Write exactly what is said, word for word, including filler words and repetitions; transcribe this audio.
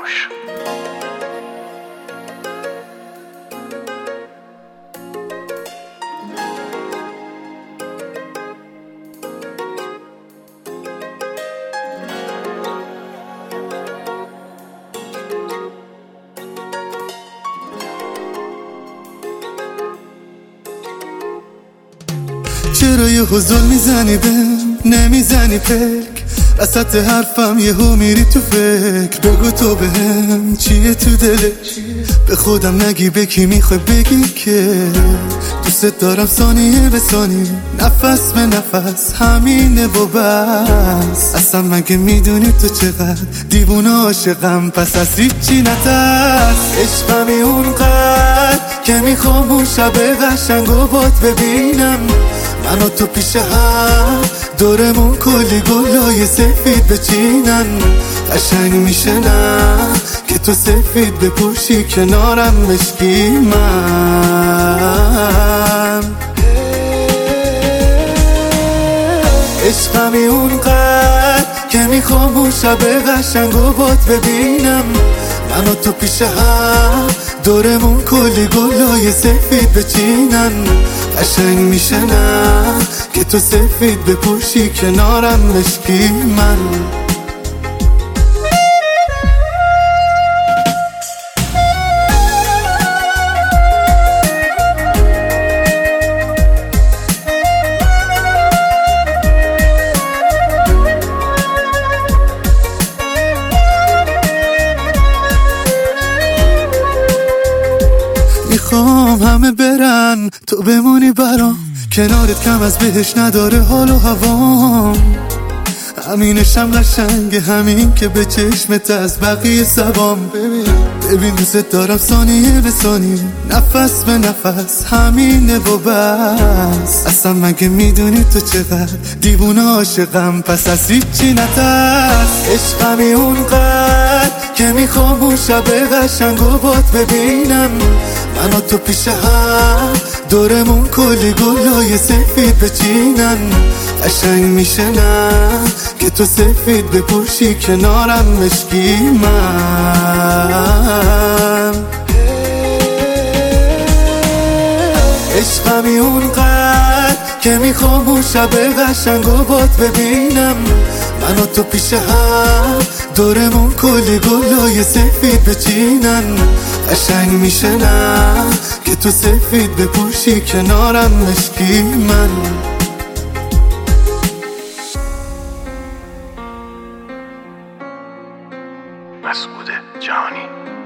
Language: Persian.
باش. چرا یه حضور میزنی بهم نمیزنی پلک وسط حرفم یهو میری تو فکر بگو تو بهم چیه تو دلت به خودم نگی به کی میخوای بگی که دوست دارم ثانیه به ثانیه نفس به نفس همینه و بس اصلا مگه میدونی تو چقدر دیوونه عاشقم پس از هیچی نترس عشقمی اونقدر که میخوام اون شب قشنگ و بات ببینم من و تو پیش هم دورمون کلی گلای سفید بچینن قشنگ میشه نه که تو سفید بپوشی کنارم مشکی من عشقمی اونقدر که میخوام اون شب قشنگ و بات ببینم من و تو پیش هم دورمون کلی گلای سفید بچینن قشنگ میشه نه که تو سفید بپوشی کنارم مشکی من میخوام همه برن تو بمونی برام کنارت کم از بهش نداره حال و هوام همینشم قشنگه همین که به چشمت از بقیه سبام ببین ببین دوست دارم ثانیه به ثانیه نفس به نفس همینه و بس اصلا مگه میدونی تو چقدر دیوونه عاشقم پس از هیچی نترس عشقمی اونقدر که میخوام اون شب قشنگ و بات ببینم من و تو پیش هم دورمون کلی گلای سفید بچینن قشنگ میشه نه که تو سفید بپوشی کنارم مشکی من عشقمی اونقدر که میخوام اون شب قشنگ و بات ببینم من و تو پیش هم دورمون کلی گلای سفید بچینن قشنگ میشه نه که تو سفید بپوشی کنارم مشکی من مسعود جهانی.